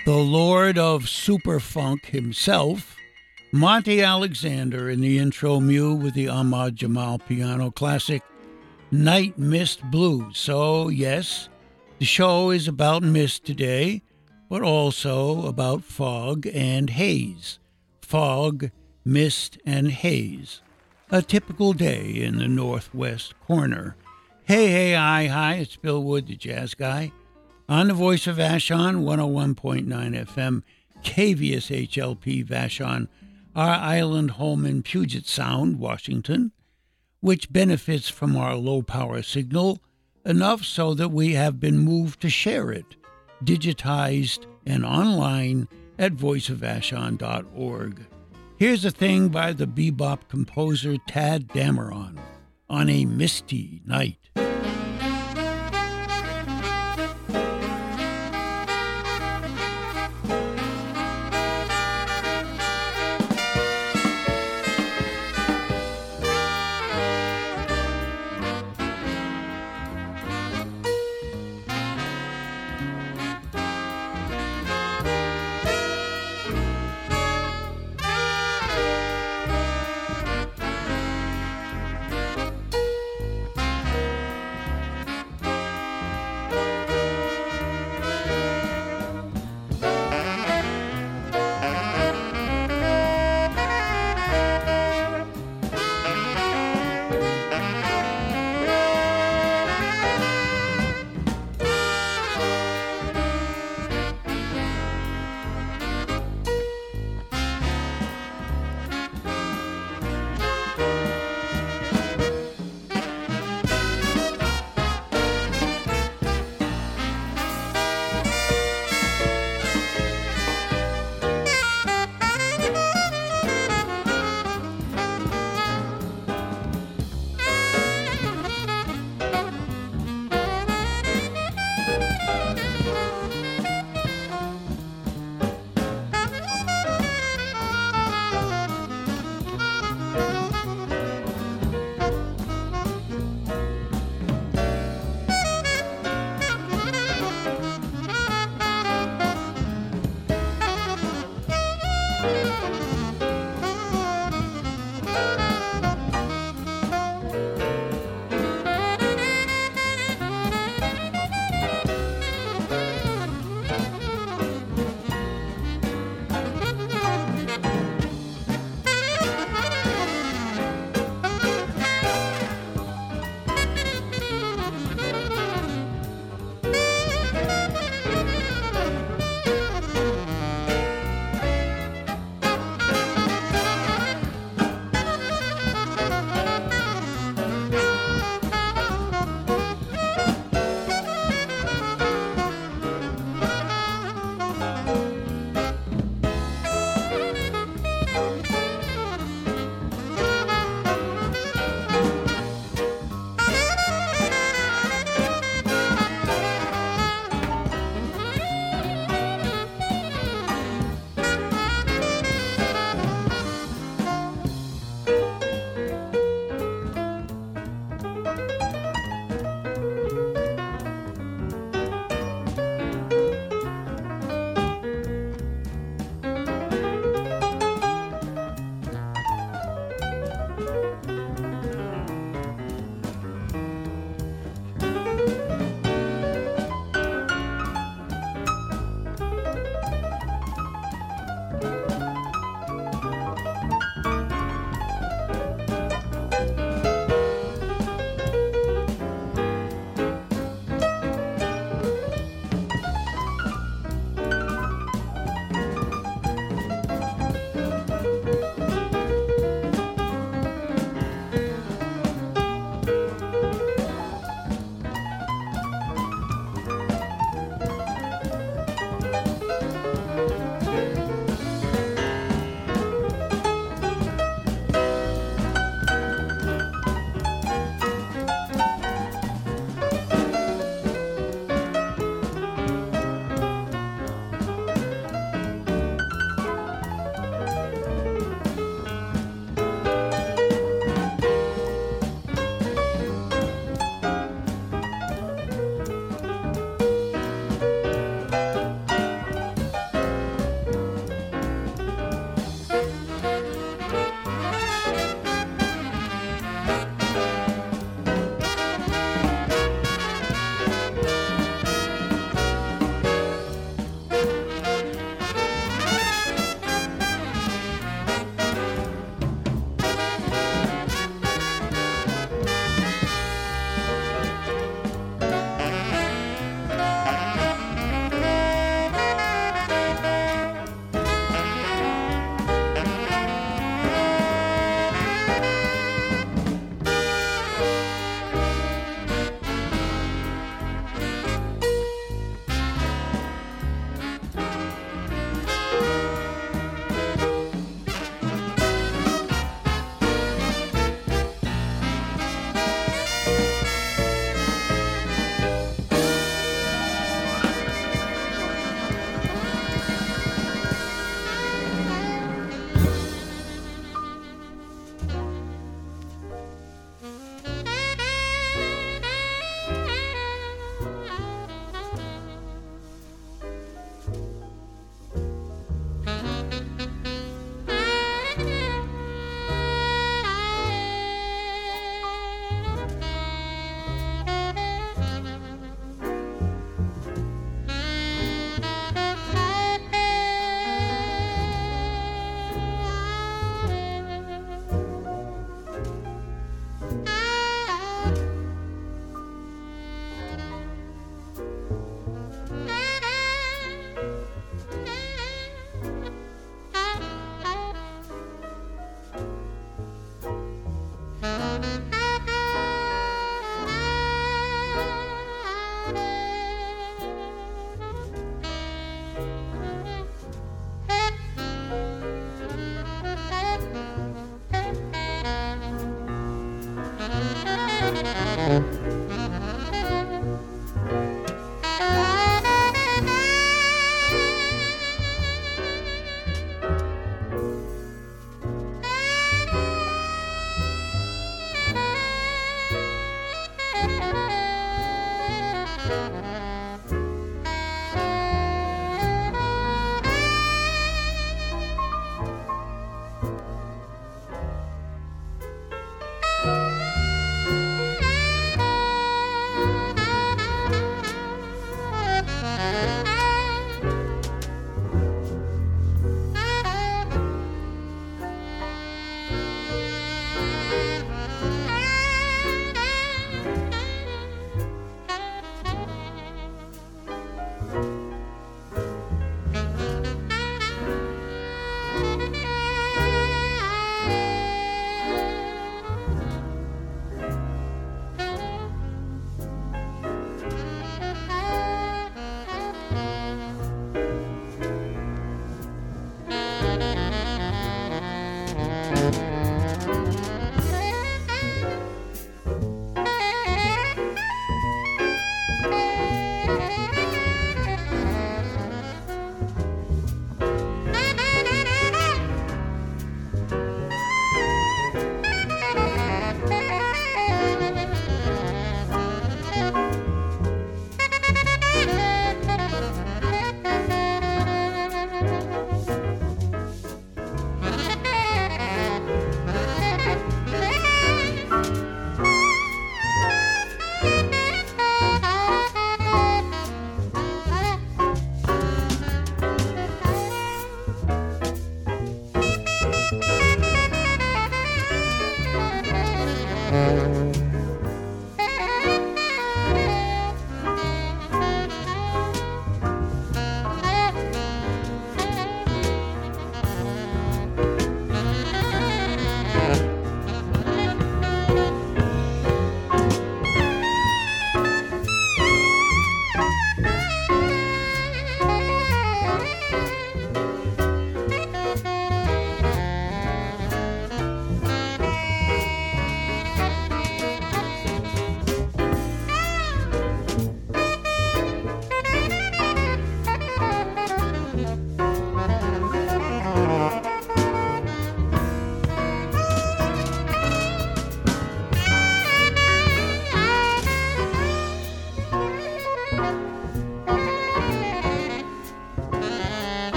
The Lord of Superfunk himself, Monty Alexander, in the intro Mew with the Ahmad Jamal piano classic, Night Mist Blues. So, yes, the show is about mist today, but also about fog and haze. Fog, mist, and haze. A typical day in the northwest corner. Hey, hi, it's Bill Wood, the jazz guy, on the Voice of Vashon, 101.9 FM, KVSHLP Vashon, our island home in Puget Sound, Washington, which benefits from our low-power signal enough so that we have been moved to share it, digitized and online at voiceofvashon.org. Here's a thing by the bebop composer Tadd Dameron, On a Misty Night.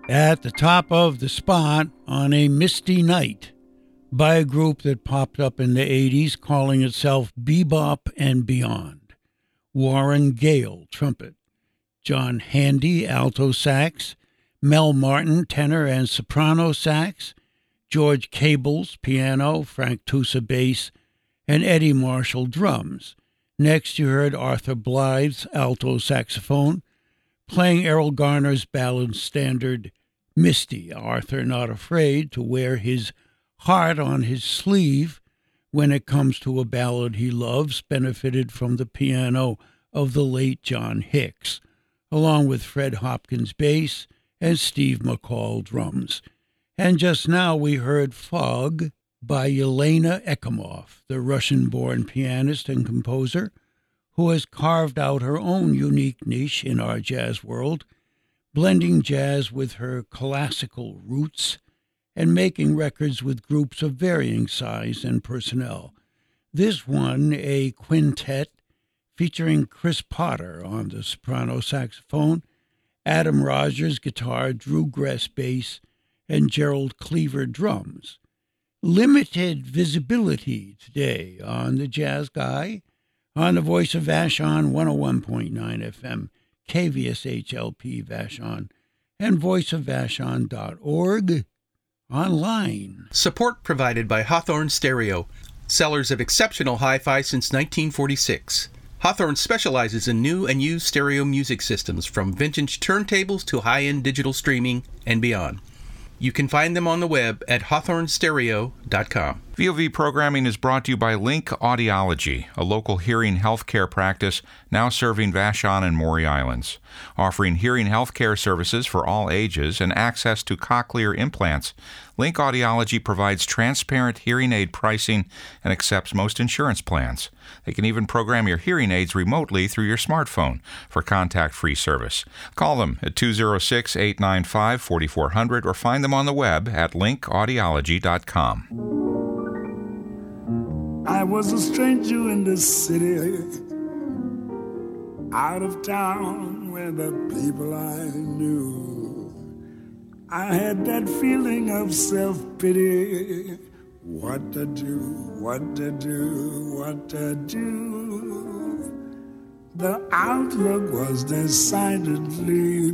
At the top of the spot on a misty night by a group that popped up in the 80s calling itself Bebop and Beyond. Warren Gale, trumpet. John Handy, alto sax. Mel Martin, tenor and soprano sax. George Cables, piano. Frank Tusa, bass. And Eddie Marshall, drums. Next you heard Arthur Blythe's alto saxophone playing Errol Garner's ballad standard Misty. Arthur not afraid to wear his heart on his sleeve when it comes to a ballad he loves, benefited from the piano of the late John Hicks, along with Fred Hopkins bass and Steve McCall drums. And just now we heard Fog by Yelena Ekimov, the Russian-born pianist and composer who has carved out her own unique niche in our jazz world, blending jazz with her classical roots and making records with groups of varying size and personnel. This one, a quintet featuring Chris Potter on the soprano saxophone, Adam Rogers guitar, Drew Gress bass, and Gerald Cleaver drums. Limited visibility today on the Jazz Guy, on the Voice of Vashon 101.9 FM, KVSHLP Vashon, and voiceofvashon.org online. Support provided by Hawthorne Stereo, sellers of exceptional hi-fi since 1946. Hawthorne specializes in new and used stereo music systems, from vintage turntables to high-end digital streaming and beyond. You can find them on the web at hawthornestereo.com. VOV programming is brought to you by Link Audiology, a local hearing healthcare practice now serving Vashon and Maury Islands, offering hearing healthcare services for all ages and access to cochlear implants. Link Audiology provides transparent hearing aid pricing and accepts most insurance plans. They can even program your hearing aids remotely through your smartphone for contact-free service. Call them at 206-895-4400 or find them on the web at linkaudiology.com. I was a stranger in this city, out of town where the people I knew. I had that feeling of self-pity. What to do, what to do, what to do. The outlook was decidedly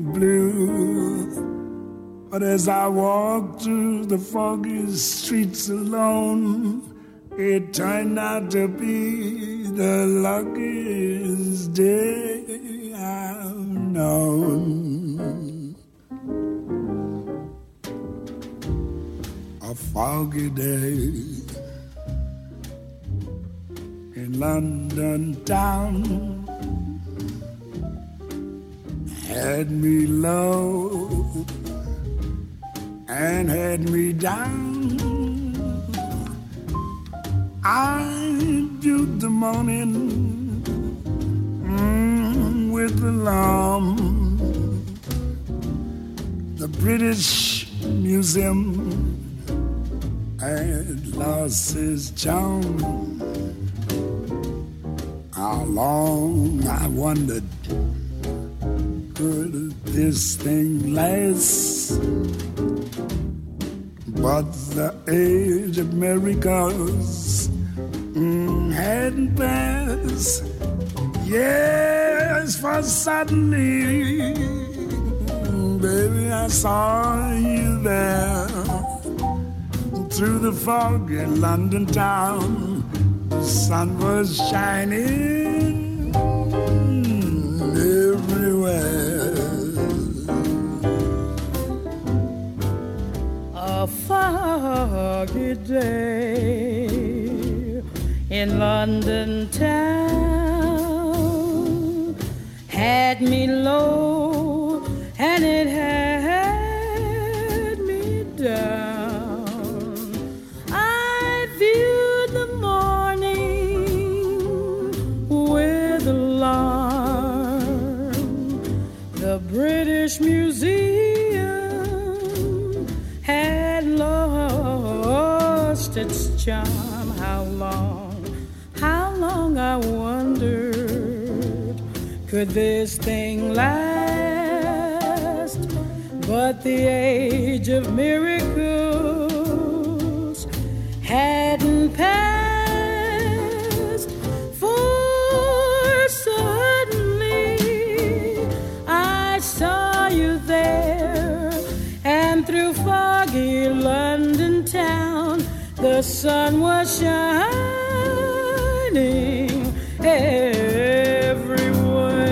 blue. But as I walked through the foggy streets alone, it turned out to be the luckiest day I've known. A foggy day in London town had me low and had me down. I viewed the morning with alarm. The British Museum had lost its charm. How long, I wondered, could this thing last? But the age of miracles hadn't passed. Yes, for suddenly, baby, I saw you there. Through the fog in London town, the sun was shining everywhere. A foggy day in London town had me low and it had me down. I viewed the morning with alarm. The British Museum had lost its charm. How long I wondered, could this thing last? but the age of miracles hadn't passed, for suddenly I saw you there, and through foggy London town the sun was shining everywhere.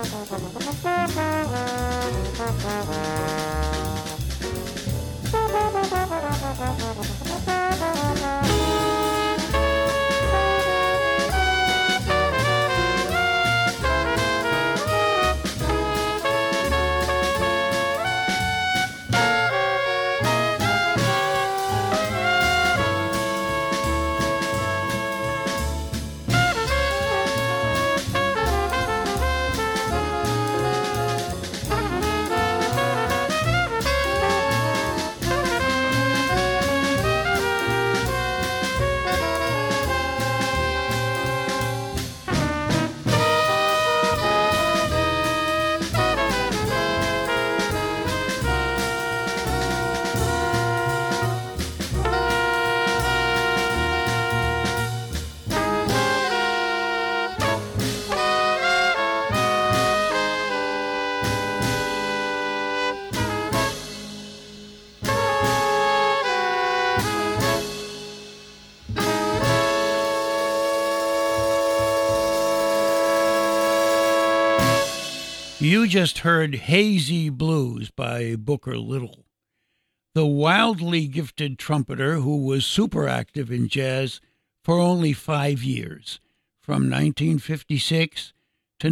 You just heard Hazy Blues by Booker Little. The wildly gifted trumpeter who was super active in jazz for only 5 years, from 1956 to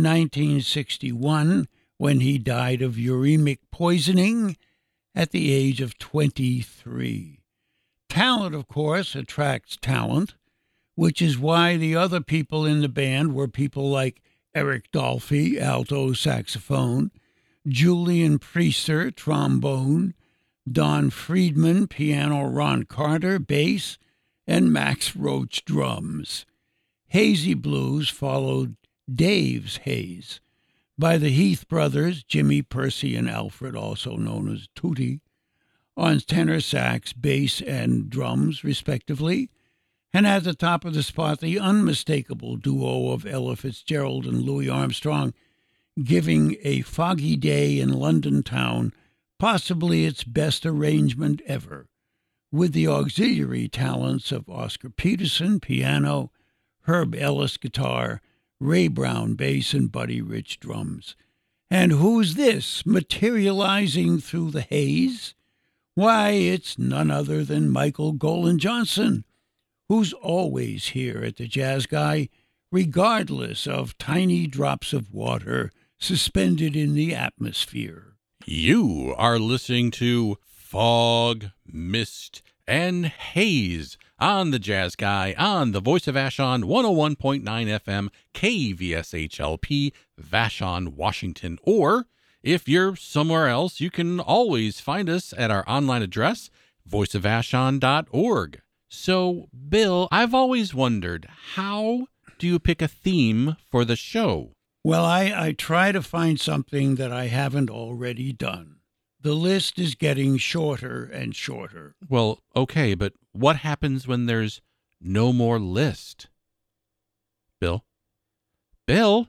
1961, when he died of uremic poisoning at the age of 23. Talent, of course, attracts talent, which is why the other people in the band were people like Eric Dolphy, alto saxophone, Julian Priester, trombone, Don Friedman, piano, Ron Carter, bass, and Max Roach, drums. Hazy Blues followed Dave's Haze by the Heath brothers, Jimmy, Percy, and Alfred, also known as Tootie, on tenor sax, bass, and drums, respectively. And at the top of the spot, the unmistakable duo of Ella Fitzgerald and Louis Armstrong, giving A Foggy Day in London Town possibly its best arrangement ever, with the auxiliary talents of Oscar Peterson, piano, Herb Ellis, guitar, Ray Brown, bass, and Buddy Rich, drums. And who's this materializing through the haze? Why, it's none other than Michael Golan Johnson, who's always here at the Jazz Guy, regardless of tiny drops of water suspended in the atmosphere. You are listening to Fog, Mist, and Haze on the Jazz Guy on the Voice of Vashon 101.9 FM KVSHLP, Vashon, Washington. Or if you're somewhere else, you can always find us at our online address, voiceofvashon.org. So, Bill, I've always wondered, how do you pick a theme for the show? Well, I try to find something that I haven't already done. The list is getting shorter and shorter. Well, okay, but what happens when there's no more list? Bill? Bill?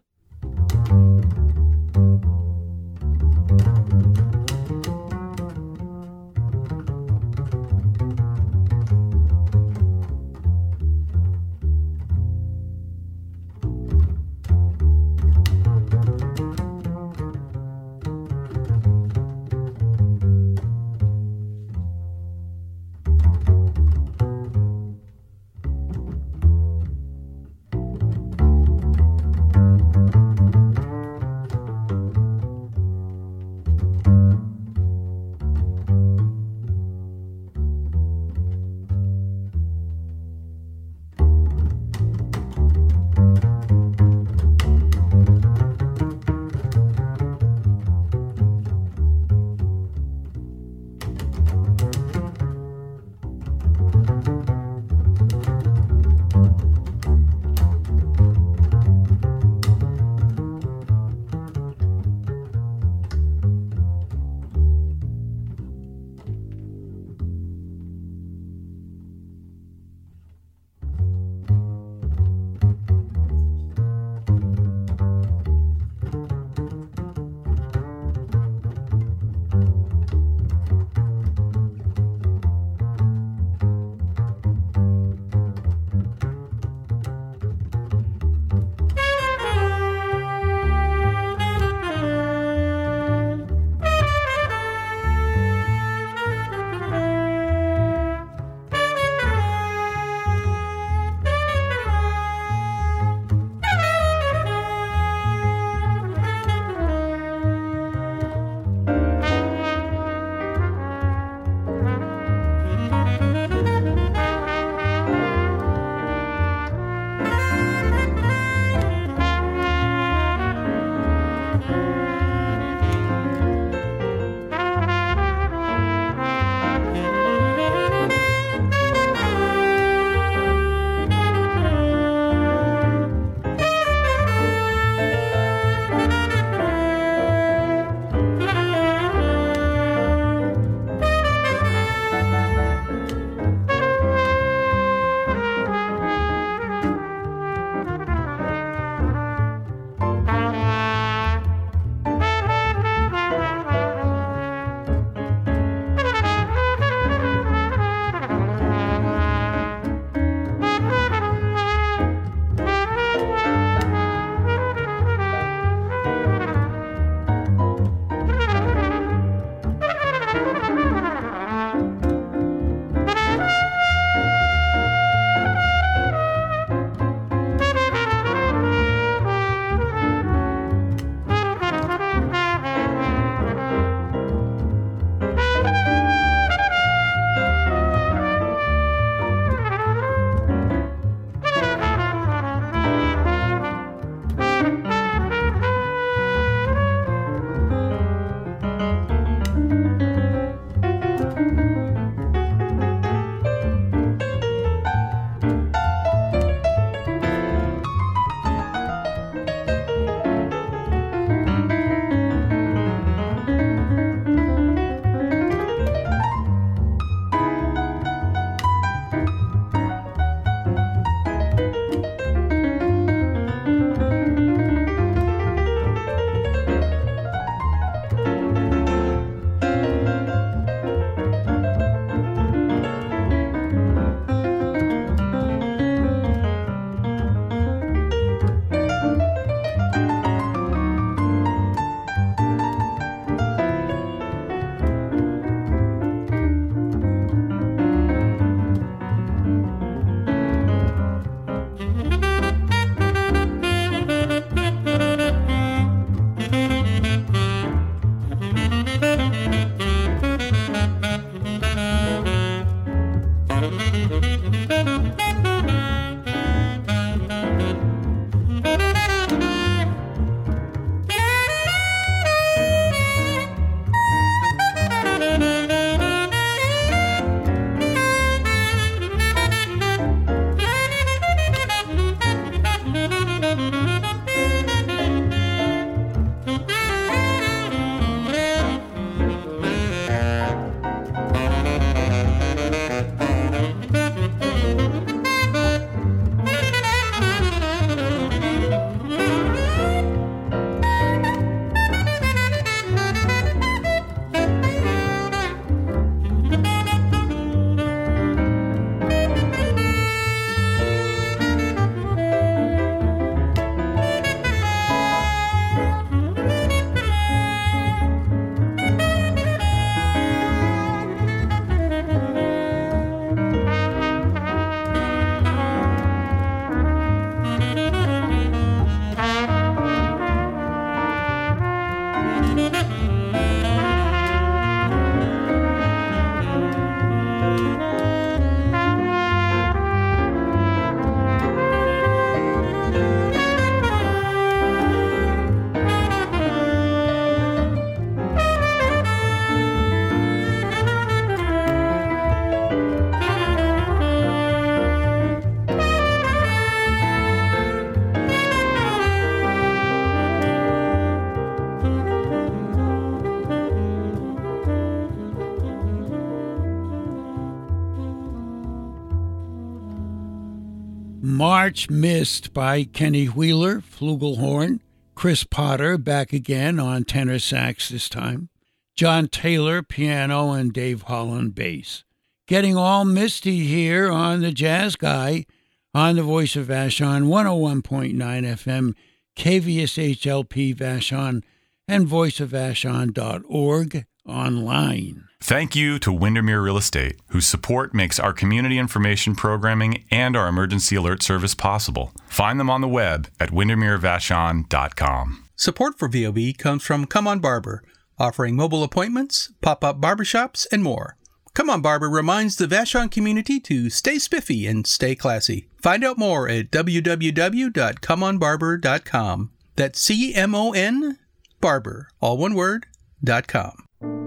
March Mist by Kenny Wheeler, flugelhorn. Chris Potter back again on tenor sax this time. John Taylor, piano, and Dave Holland, bass. Getting all misty here on the Jazz Guy on the Voice of Vashon, 101.9 FM, KVSH-LP Vashon, and voiceofvashon.org online. Thank you to Windermere Real Estate, whose support makes our community information programming and our emergency alert service possible. Find them on the web at windermerevashon.com. Support for VOV comes from Come On Barber, offering mobile appointments, pop-up barbershops, and more. Come On Barber reminds the Vashon community to stay spiffy and stay classy. Find out more at www.comeonbarber.com. That's C-M-O-N Barber, all one word, .com.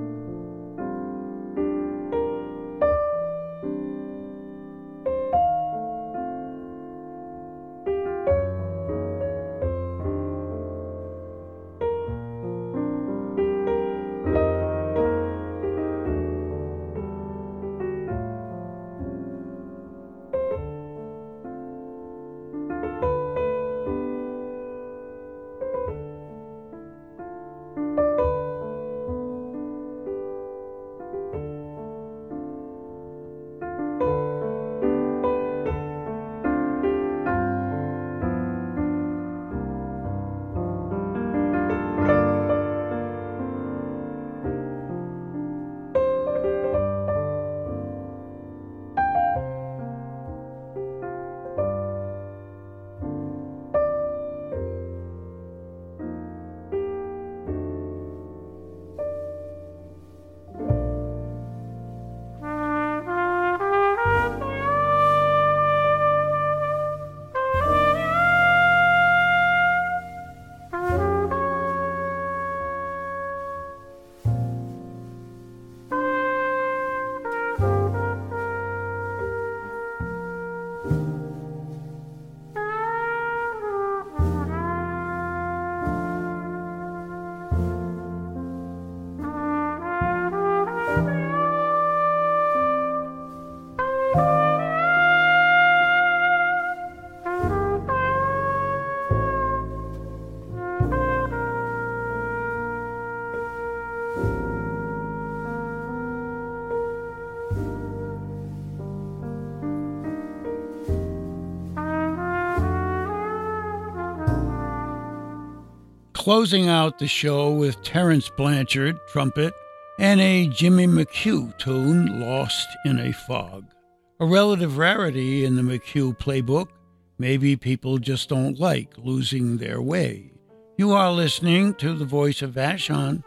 Closing out the show with Terence Blanchard, trumpet, and a Jimmy McHugh tune, Lost in a Fog. A relative rarity in the McHugh playbook. Maybe people just don't like losing their way. You are listening to the Voice of Vashon,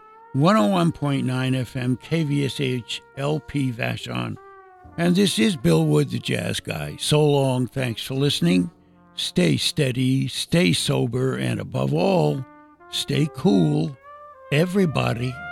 101.9 FM KVSH LP Vashon. And this is Bill Wood, the Jazz Guy. So long, thanks for listening. Stay steady, stay sober, and above all, stay cool, everybody.